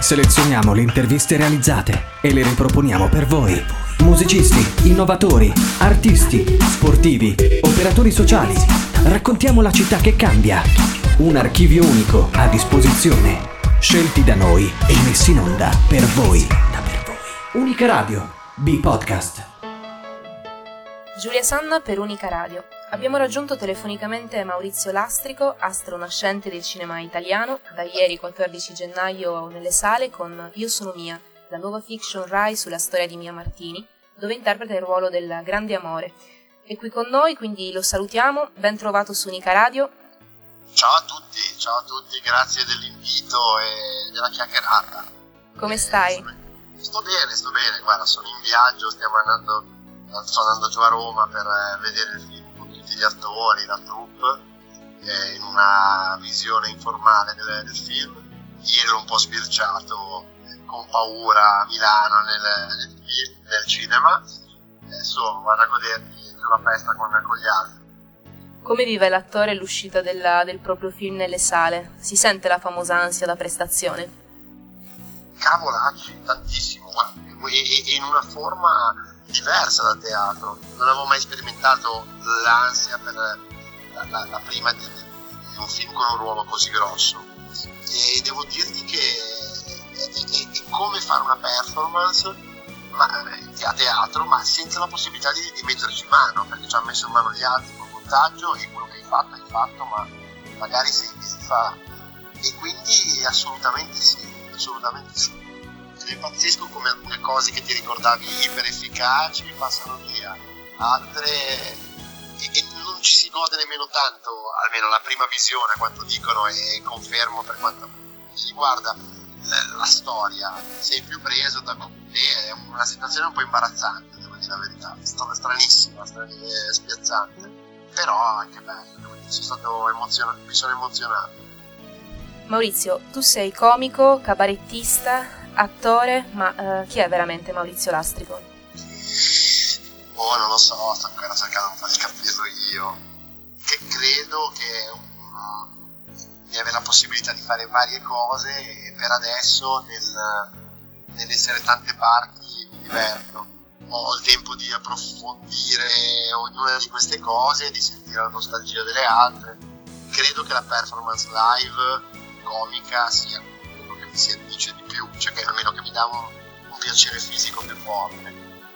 Selezioniamo le interviste realizzate e le riproponiamo per voi. Musicisti, innovatori, artisti, sportivi, operatori sociali. Raccontiamo la città che cambia. Un archivio unico a disposizione. Scelti da noi e messi in onda per voi. Unica Radio, B-Podcast. Giulia Sanna per Unica Radio. Abbiamo raggiunto telefonicamente Maurizio Lastrico, astro nascente del cinema italiano, da ieri 14 gennaio nelle sale con Io sono Mia, la nuova fiction Rai sulla storia di Mia Martini, dove interpreta il ruolo del grande amore. È qui con noi, quindi lo salutiamo, ben trovato su Unica Radio. Ciao a tutti, grazie dell'invito e della chiacchierata. Come stai? Sto bene, guarda, sono in viaggio, sto andando giù a Roma per vedere il film con tutti gli attori, la troupe, in una visione informale del film. Ieri ero un po' sbirciato, con paura a Milano nel cinema. Adesso vado a godermi la festa con gli altri. Come vive l'attore l'uscita del proprio film nelle sale? Si sente la famosa ansia da prestazione? Cavolacci, tantissimo, guarda, e in una forma diversa dal teatro. Non avevo mai sperimentato l'ansia per la prima di un film con un ruolo così grosso, e devo dirti che è come fare una performance a teatro, ma senza la possibilità di metterci mano, perché ci hanno messo in mano gli altri con il montaggio e quello che hai fatto, ma magari si fa, e quindi assolutamente sì. Ed è pazzesco come alcune cose che ti ricordavi iper efficaci passano via, altre e non ci si gode nemmeno tanto, almeno la prima visione, quanto dicono, e confermo per quanto mi riguarda la storia. Sei più preso da te, è una situazione un po' imbarazzante, devo dire la verità, stranissima, spiazzante, però anche bello, mi sono emozionato. Maurizio, tu sei comico, cabarettista, attore, ma chi è veramente Maurizio Lastrico? Non lo so, sto ancora cercando un po' di capirlo io. Che credo che di avere la possibilità di fare varie cose, e per adesso nell'essere tante parti mi diverto. Ho il tempo di approfondire ognuna di queste cose, di sentire la nostalgia delle altre. Credo che la performance live comica sia quello che mi si addice di più, cioè che almeno che mi dà un piacere fisico più forte.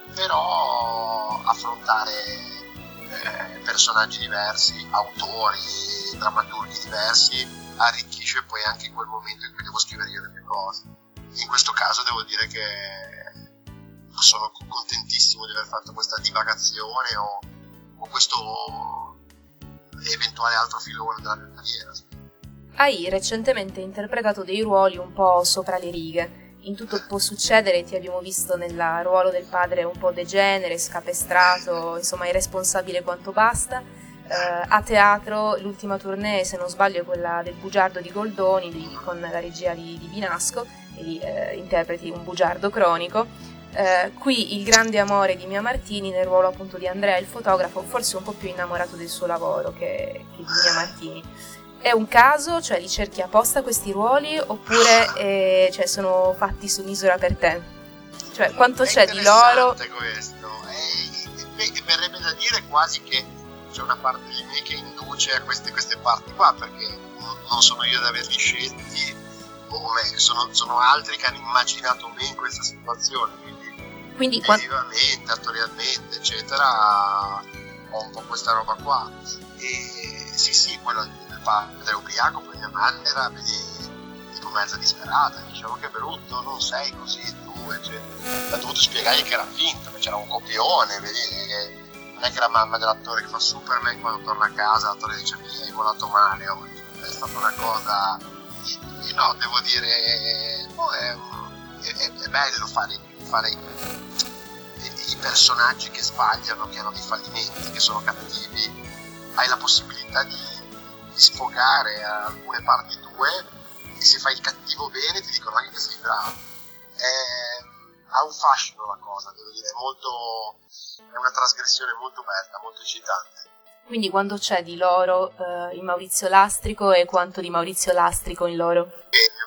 Però affrontare personaggi diversi, autori, drammaturghi diversi, arricchisce poi anche quel momento in cui devo scrivere io le mie cose. In questo caso devo dire che sono contentissimo di aver fatto questa divagazione o questo eventuale altro filone della mia carriera. Hai recentemente interpretato dei ruoli un po' sopra le righe. In Tutto può succedere ti abbiamo visto nel ruolo del padre un po' degenere, scapestrato, insomma irresponsabile quanto basta. A teatro l'ultima tournée, se non sbaglio, è quella del Bugiardo di Goldoni, con la regia di Binasco, e interpreti un bugiardo cronico. Qui il grande amore di Mia Martini nel ruolo appunto di Andrea, il fotografo, forse un po' più innamorato del suo lavoro che di Mia Martini. È un caso? Cioè li cerchi apposta questi ruoli, oppure sono fatti su misura per te? Cioè quanto c'è di loro? È questo, verrebbe da dire quasi che c'è una parte di me che induce a queste parti qua, perché non sono io ad averli scelti, sono altri che hanno immaginato me in questa situazione, quindi visivamente, attorialmente, eccetera, ho un po' questa roba qua. E sì, quello del padre ubriaco, poi mia madre era tipo mezza disperata, diceva che brutto, non sei così tu, eccetera. Ha dovuto spiegargli che era finto, che c'era un copione, vedi, non è che la mamma dell'attore che fa Superman quando torna a casa l'attore dice mi hai volato male oggi, è stata una cosa, no, devo dire, è bello fare i personaggi che sbagliano, che hanno dei fallimenti, che sono cattivi. Hai la possibilità di sfogare alcune parti tue, e se fai il cattivo bene ti dicono anche che sei bravo. Ha un fascino la cosa, devo dire, è una trasgressione molto bella, molto eccitante. Quindi quando c'è di loro in Maurizio Lastrico e quanto di Maurizio Lastrico in loro? Il mio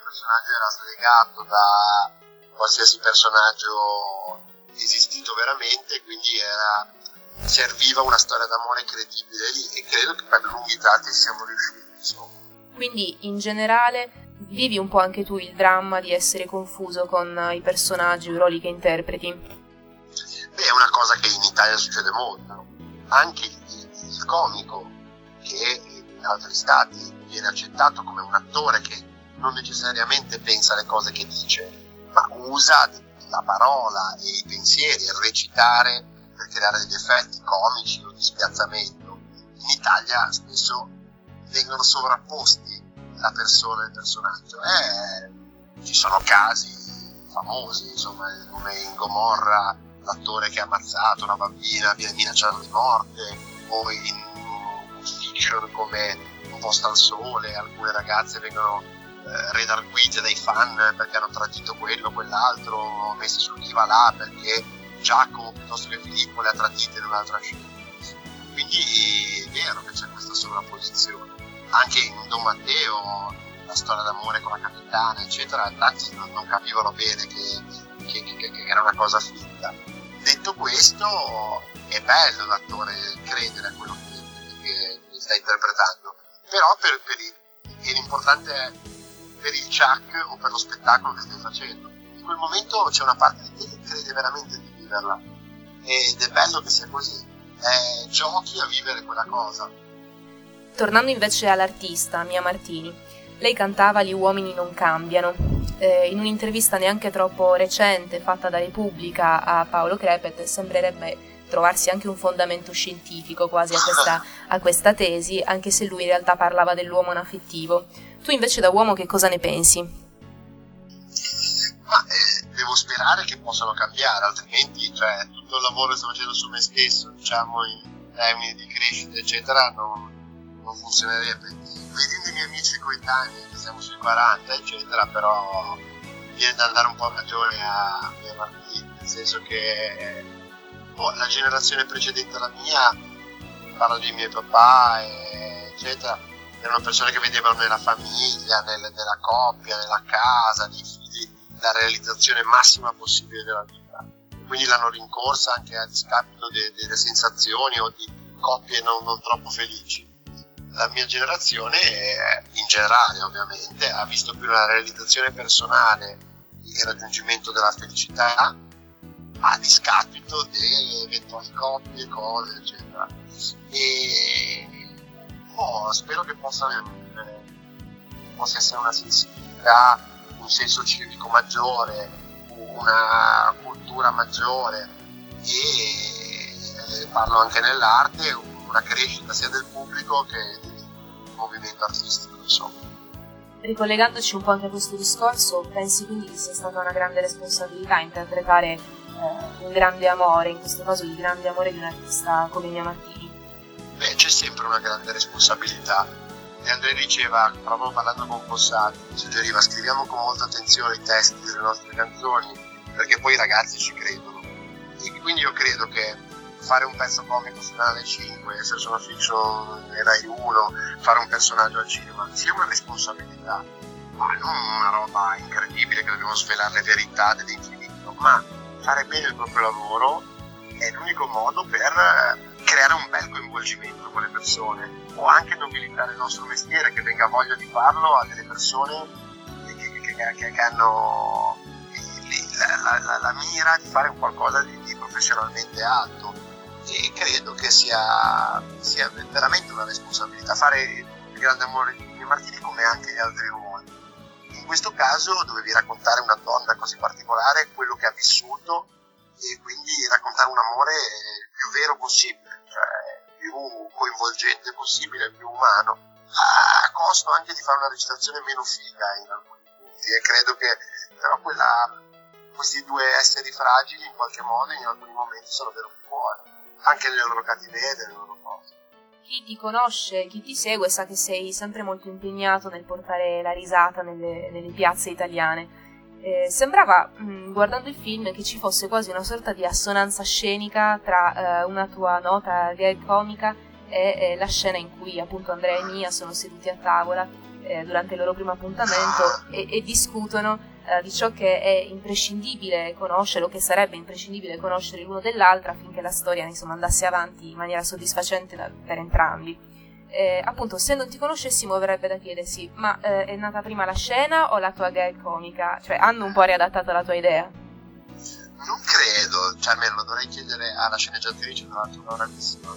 personaggio era slegato da qualsiasi personaggio esistito veramente, quindi serviva una storia d'amore credibile lì, e credo che per lunghi tratti siamo riusciti, insomma. Quindi in generale vivi un po' anche tu il dramma di essere confuso con i personaggi, i ruoli che interpreti? Beh, è una cosa che in Italia succede molto. Anche il comico, che in altri stati viene accettato come un attore che non necessariamente pensa alle cose che dice, ma usa la parola e i pensieri, il recitare per creare degli effetti comici o di spiazzamento. In Italia spesso vengono sovrapposti la persona e il personaggio. Ci sono casi famosi, insomma, come in Gomorra l'attore che ha ammazzato una bambina viene minacciato di morte, o in fiction come Un posto al sole alcune ragazze vengono redarguite dai fan perché hanno tradito quello o quell'altro, messe sul chi va là perché Giacomo piuttosto che Filippo le ha tradite in un'altra scena. Quindi è vero che c'è questa sovrapposizione. Anche in Don Matteo, la storia d'amore con la capitana, eccetera, tanti non capivano bene che era una cosa finta. Detto questo, è bello l'attore credere a quello che sta interpretando, però l'importante è per il Chuck o per lo spettacolo che stai facendo. In quel momento c'è una parte di te che crede veramente di viverla, ed è bello che sia così. Giochi a vivere quella cosa. Tornando invece all'artista, Mia Martini, lei cantava Gli uomini non cambiano. In un'intervista neanche troppo recente fatta da Repubblica a Paolo Crepet sembrerebbe trovarsi anche un fondamento scientifico quasi a questa tesi, anche se lui in realtà parlava dell'uomo inaffettivo. Tu invece da uomo che cosa ne pensi? Ma devo sperare che possano cambiare, altrimenti tutto il lavoro che sto facendo su me stesso, diciamo in termini di crescita eccetera, non funzionerebbe. Vedendo i miei amici coetanei che siamo sui 40 eccetera, però viene da dare un po' ragione a Mia Martini, nel senso che la generazione precedente alla mia, parlo dei miei papà eccetera, erano persone che vedevano nella famiglia, nella coppia, nella casa, nei figli, la realizzazione massima possibile della vita, quindi l'hanno rincorsa anche a discapito delle sensazioni o di coppie non troppo felici. La mia generazione, in generale ovviamente, ha visto più la realizzazione personale, il raggiungimento della felicità a discapito di eventuali coppie, cose eccetera, e spero che possa essere una sensibilità, un senso civico maggiore, una cultura maggiore, e parlo anche nell'arte, una crescita sia del pubblico che del movimento artistico, insomma. Ricollegandoci un po' anche a questo discorso, pensi quindi che sia stata una grande responsabilità interpretare un grande amore, in questo caso il grande amore di un artista come Mia Martini? Beh, c'è sempre una grande responsabilità. E Andrea diceva, proprio parlando con Fossati, mi suggeriva: scriviamo con molta attenzione i testi delle nostre canzoni, perché poi i ragazzi ci credono. E quindi io credo che fare un pezzo comico su Canale 5, essere su una fiction Rai 1, fare un personaggio al cinema, sia una responsabilità, ma non una roba incredibile che dobbiamo svelare le verità dell'infinito, ma fare bene il proprio lavoro è l'unico modo per creare un bel coinvolgimento con le persone, o anche nobilitare il nostro mestiere, che venga voglia di farlo a delle persone che hanno la mira di fare qualcosa di professionalmente alto. E credo che sia veramente una responsabilità fare il grande amore di Mia Martini, come anche gli altri ruoli. In questo caso dovevi raccontare una donna così particolare, quello che ha vissuto, e quindi raccontare un amore più vero possibile, cioè più coinvolgente possibile, più umano, a costo anche di fare una recitazione meno figa in alcuni punti. E credo che però questi due esseri fragili in qualche modo in alcuni momenti sono venuti fuori, anche nelle loro cattiverie, nelle loro cose. Chi ti conosce, chi ti segue sa che sei sempre molto impegnato nel portare la risata nelle piazze italiane. Sembrava, guardando il film, che ci fosse quasi una sorta di assonanza scenica tra una tua nota gag comica e la scena in cui appunto Andrea e Mia sono seduti a tavola. durante il loro primo appuntamento e discutono di ciò che è imprescindibile conoscere, o che sarebbe imprescindibile conoscere l'uno dell'altra affinché la storia insomma andasse avanti in maniera soddisfacente per entrambi. Appunto, se non ti conoscessimo verrebbe da chiedersi: ma è nata prima la scena o la tua gag comica? Cioè, hanno un po' riadattato la tua idea? Non credo, cioè almeno lo dovrei chiedere alla sceneggiatrice, tra l'altro bravissima.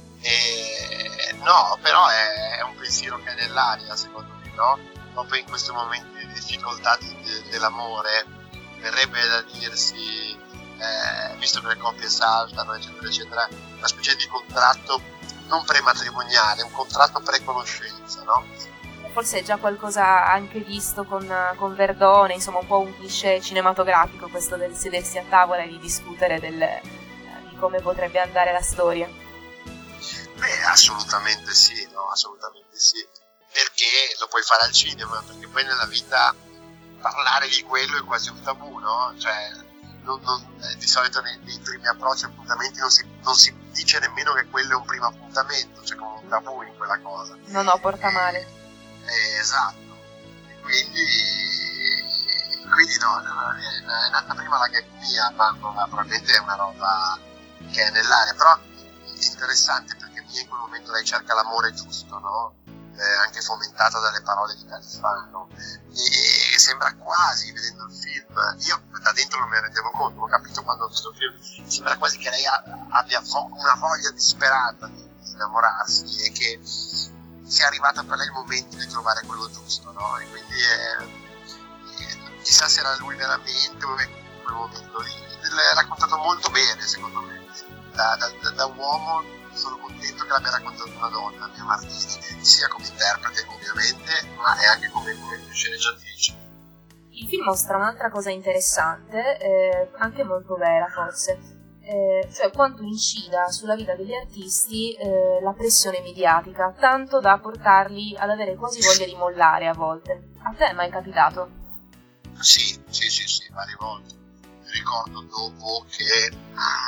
No, però è un pensiero che è nell'aria, secondo me, no? Proprio in questo momento di difficoltà dell'amore verrebbe da dirsi, visto che le coppie saltano eccetera eccetera, una specie di contratto non prematrimoniale, un contratto pre-conoscenza, no? Forse è già qualcosa anche visto con Verdone, insomma un po' un cliché cinematografico questo del sedersi a tavola e di discutere di come potrebbe andare la storia. Beh, assolutamente sì, no? Assolutamente sì. Perché lo puoi fare al cinema, perché poi nella vita parlare di quello è quasi un tabù, no? Cioè, di solito nei primi approcci appuntamenti non si dice nemmeno che quello è un primo appuntamento, c'è come un tabù in quella cosa. No, porta male. Esatto. E quindi no, è nata prima la gag mia, ma probabilmente è una roba che è nell'aria, però è interessante perché Mia in quel momento lei cerca l'amore giusto, no? Anche fomentata dalle parole di Califano, e sembra quasi, vedendo il film, io da dentro non me ne rendevo conto, ho capito quando ho visto il film, sembra quasi che lei abbia una voglia disperata di innamorarsi e che sia arrivata per lei il momento di trovare quello giusto, no? E quindi chissà se era lui veramente o in quel momento lì. L'ha raccontato molto bene, secondo me, da uomo. Sono contento che l'abbia raccontato una donna, Mia Martini, sia come interprete ovviamente, ma è anche come sceneggiatrice. Il film mostra un'altra cosa interessante, anche molto vera forse, cioè quanto incida sulla vita degli artisti la pressione mediatica, tanto da portarli ad avere quasi voglia di mollare a volte. A te è mai capitato? Sì, varie volte. Mi ricordo dopo che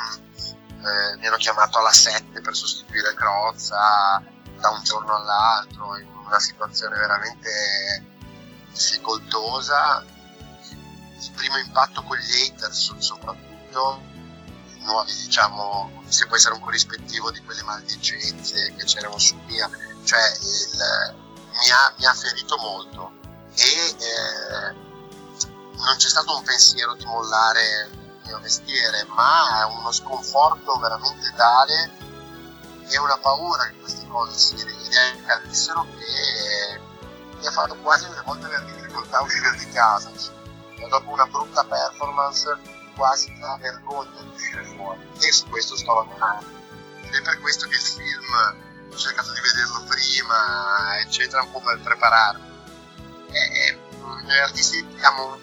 mi hanno chiamato alla 7 per sostituire Crozza da un giorno all'altro in una situazione veramente difficoltosa. Il primo impatto con gli haters soprattutto, nuovi, diciamo, se può essere un corrispettivo di quelle maldicenze che c'erano su Mia, cioè mi ha ferito molto e non c'è stato un pensiero di mollare il mio mestiere, ma è uno sconforto veramente tale e una paura che queste cose si riaccaddessero che mi ha fatto quasi alle volte avere difficoltà a uscire di casa, e dopo una brutta performance quasi una vergogna di uscire fuori, e su questo sto lavorando, ed è per questo che il film ho cercato di vederlo prima eccetera, un po' per prepararmi. Noi artisti abbiamo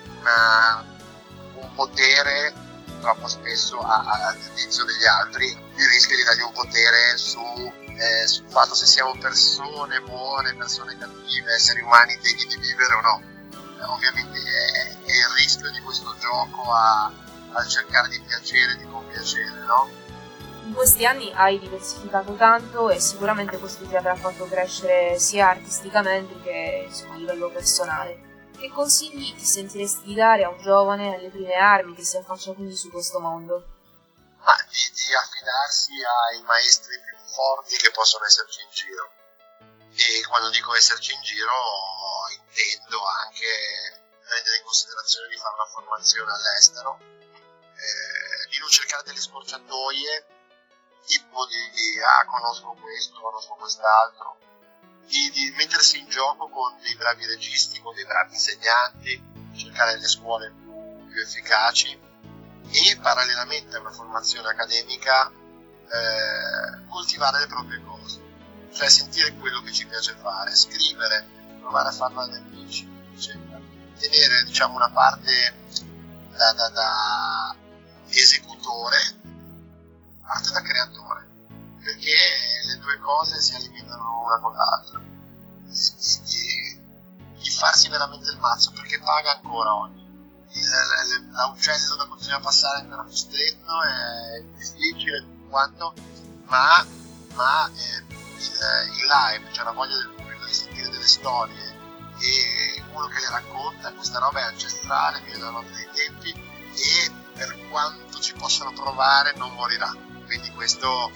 un potere troppo spesso a giudizio degli altri, il rischio di dargli un potere sul fatto se siamo persone buone, persone cattive, esseri umani degni di vivere o no. Ovviamente è il rischio di questo gioco al cercare di piacere, di compiacere, no? In questi anni hai diversificato tanto e sicuramente questo ti avrà fatto crescere sia artisticamente che a livello personale. Che consigli ti sentiresti di dare a un giovane alle prime armi che si affaccia quindi su questo mondo? Ma di affidarsi ai maestri più forti che possono esserci in giro. E quando dico esserci in giro intendo anche prendere in considerazione di fare una formazione all'estero, di non cercare delle scorciatoie tipo di conosco questo, conosco quest'altro, di mettersi in gioco con dei bravi registi, con dei bravi insegnanti, cercare le scuole più efficaci e parallelamente a una formazione accademica coltivare le proprie cose, cioè sentire quello che ci piace fare, scrivere, provare a farlo agli amici, eccetera. Tenere, diciamo, una parte da esecutore, parte da creatore, perché le due cose si alimentano una con l'altra. Di farsi veramente il mazzo, perché paga ancora oggi. L'uccello da continuare a passare ancora più stretto è difficile tutto quanto, ma il live, cioè la voglia del pubblico di sentire delle storie e uno che le racconta, questa roba è ancestrale, viene dalla notte dei tempi e per quanto ci possano provare non morirà, quindi questo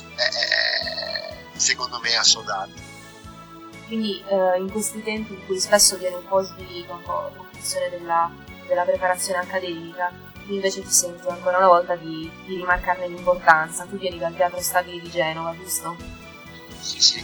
secondo me è assodato. Quindi in questi tempi in cui spesso viene un po' svilita un po' la funzione della preparazione accademica, tu invece ti senti ancora una volta di rimarcarne l'importanza. Tu vieni dal Teatro Stabili di Genova, giusto? Sì,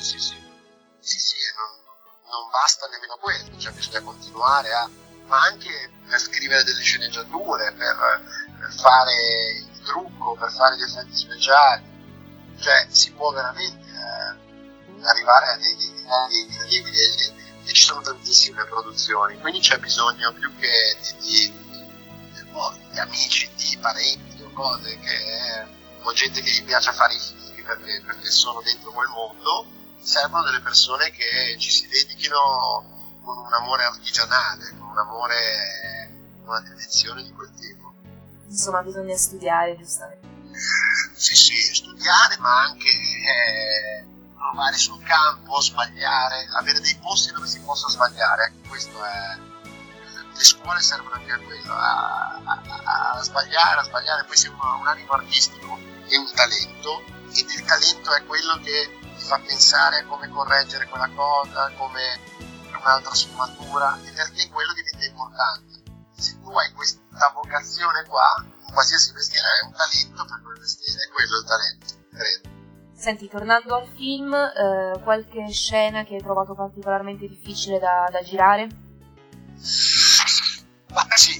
non basta nemmeno quello, cioè bisogna continuare ma anche per scrivere delle sceneggiature, per fare il trucco, per fare gli effetti speciali, cioè si può veramente arrivare a dei livelli incredibili e ci sono tantissime produzioni, quindi c'è bisogno più che di amici, di parenti o cose o gente che gli piace fare i film perché sono dentro quel mondo, servono delle persone che ci si dedichino con un amore artigianale, con un amore, una dedizione di quel tipo. Insomma, bisogna studiare, giustamente. Sì, studiare, ma anche provare sul campo, sbagliare, avere dei posti dove si possa sbagliare. Questo è. Le scuole servono anche a quello, a sbagliare, poi se uno ha un animo artistico e un talento, ed il talento è quello che ti fa pensare a come correggere quella cosa, come un'altra sfumatura, e perché è quello che diventa importante. Se tu hai questa vocazione qua, qualsiasi mestiere è un talento per quel mestiere, è quello il talento, credo. Senti, tornando al film, qualche scena che hai trovato particolarmente difficile da girare? Ma sì,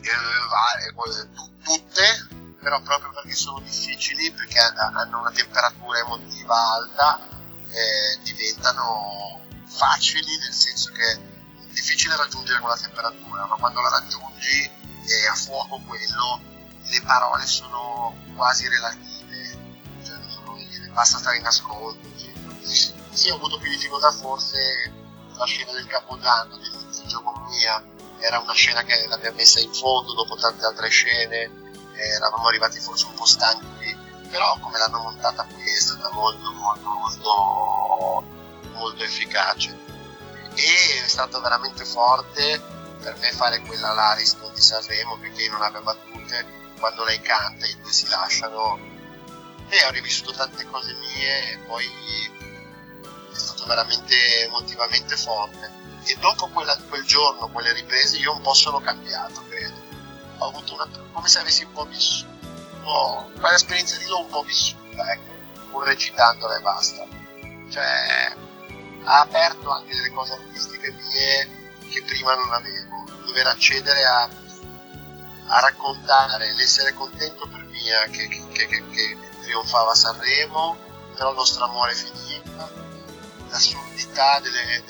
tutte, però proprio perché sono difficili, perché hanno una temperatura emotiva alta, diventano facili, nel senso che è difficile raggiungere quella temperatura, ma quando la raggiungi è a fuoco quello, le parole sono quasi relative, cioè basta stare in ascolto, eccetera. Sì, ho avuto più difficoltà forse la scena del Capodanno di Giacomia, era una scena che l'abbiamo messa in fondo dopo tante altre scene, eravamo arrivati forse un po' stanchi, però come l'hanno montata qui è stata molto efficace, e è stato veramente forte per me fare quella l'Ariston di Sanremo, perché non aveva battute, quando lei canta i due si lasciano, e ho rivissuto tante cose mie e poi è stato veramente emotivamente forte. E dopo quel giorno, quelle riprese, io un po' sono cambiato, credo. Ho avuto come se avessi un po' vissuto, quell'esperienza lì l'ho un po' vissuta, ecco, pur recitandola e basta. Cioè, ha aperto anche delle cose artistiche mie che prima non avevo. Dover accedere a raccontare, l'essere contento per Mia che trionfava a Sanremo, però il nostro amore finiva, l'assurdità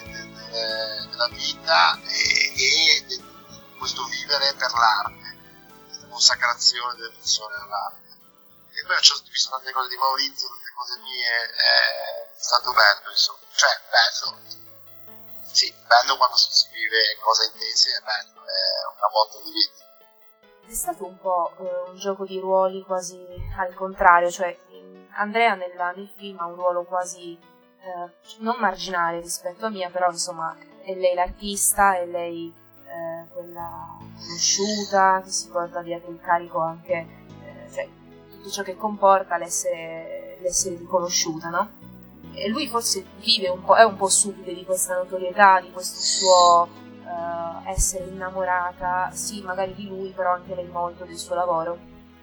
della vita e questo vivere per l'arte, questa consacrazione delle persone all'arte. E poi ho visto tante cose di Maurizio, tante cose mie, è stato bello, insomma. Cioè, bello. Sì, bello quando si vive cose intense, è bello, è una botta di vita. È stato un po' un gioco di ruoli quasi al contrario, cioè Andrea nel film ha un ruolo quasi non marginale rispetto a Mia, però insomma è lei l'artista, è lei quella conosciuta, che si porta via il carico anche, cioè tutto ciò che comporta l'essere riconosciuta, no? E lui forse vive è un po' subito di questa notorietà, di questo suo essere innamorata, sì, magari di lui, però anche lei molto del suo lavoro.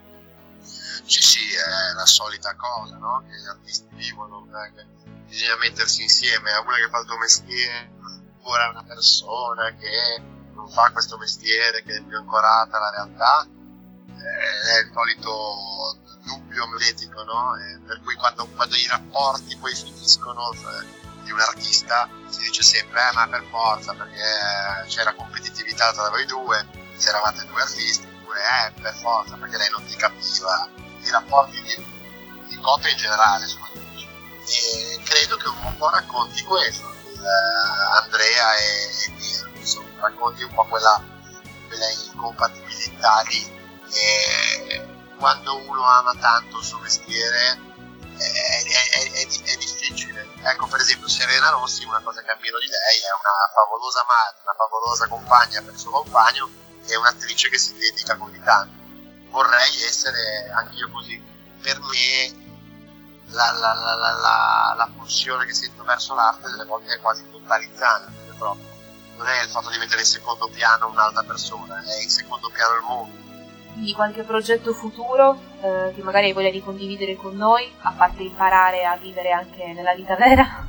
Sì, è la solita cosa, no? Che gli artisti vivono, che bisogna mettersi insieme a una che fa il tuo mestiere, oppure a una persona che non fa questo mestiere, che è più ancorata alla realtà, è il solito dubbio etico, no? Per cui quando i rapporti poi finiscono di un artista si dice sempre ma per forza, perché c'era competitività tra voi due, se eravate due artisti, oppure per forza perché lei non ti capiva. I rapporti di coppia in generale sono difficili, e credo che un po' racconti questo, Andrea e Mia, insomma, racconti un po' quella incompatibilità lì, e quando uno ama tanto il suo mestiere è difficile. Ecco, per esempio Serena Rossi, una cosa che ammiro di lei, è una favolosa madre, una favolosa compagna per il suo compagno, e un'attrice che si dedica così tanto. Vorrei essere anch'io così. Per me la pulsione che sento verso l'arte delle volte è quasi totalizzante, proprio. Non è il fatto di mettere in secondo piano un'altra persona, è in secondo piano il mondo. Quindi qualche progetto futuro che magari hai voglia di condividere con noi, a parte imparare a vivere anche nella vita vera?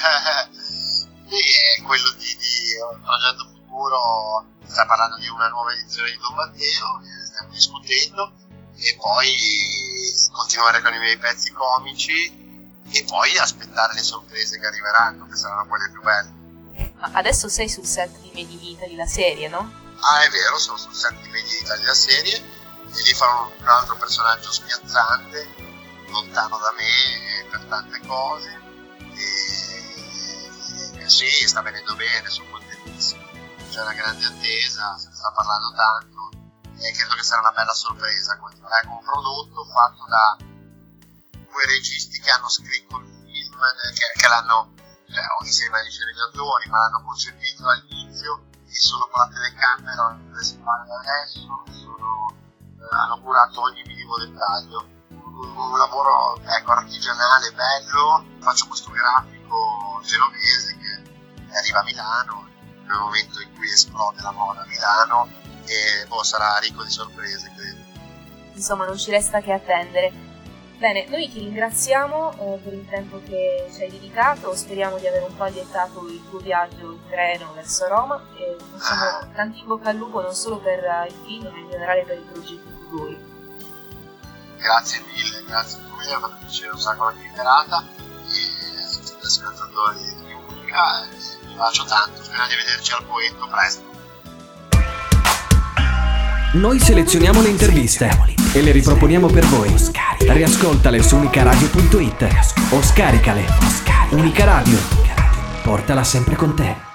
E quello di un progetto futuro, sta parlando di una nuova edizione di Don Matteo, stiamo discutendo, e poi continuare con i miei pezzi comici e poi aspettare le sorprese che arriveranno, che saranno quelle più belle. Ma adesso sei sul set di Made in Italy, la serie, no? Ah, è vero, sono sul set di Made in Italy, la serie, e lì farò un altro personaggio spiazzante, lontano da me per tante cose, e sì, sta venendo bene, sono contentissimo, c'è una grande attesa, se ne sta parlando tanto, e credo che sarà una bella sorpresa. Ecco, un prodotto fatto da due registi che hanno scritto il film, che l'hanno, insieme agli sceneggiatori, ma l'hanno concepito all'inizio, e sono con la telecamera dove si parla adesso, hanno curato ogni minimo dettaglio. Un lavoro artigianale, bello. Faccio questo grafico genovese che arriva a Milano nel momento in cui esplode la moda a Milano, e sarà ricco di sorprese, credo. Insomma, non ci resta che attendere. Bene, noi ti ringraziamo per il tempo che ci hai dedicato, speriamo di aver un po' allietato il tuo viaggio in treno verso Roma, e facciamo tanti in bocca al lupo non solo per il film, ma in generale per i progetti futuri. Grazie mille, grazie a voi, mi ha fatto piacere un sacco la chiacchierata, e a tutti gli ascoltatori di musica, vi faccio tanto, speriamo di vederci al Poetto presto. Noi selezioniamo le interviste e le riproponiamo per voi. Riascoltale su unicaradio.it o scaricale. Unica Radio, portala sempre con te.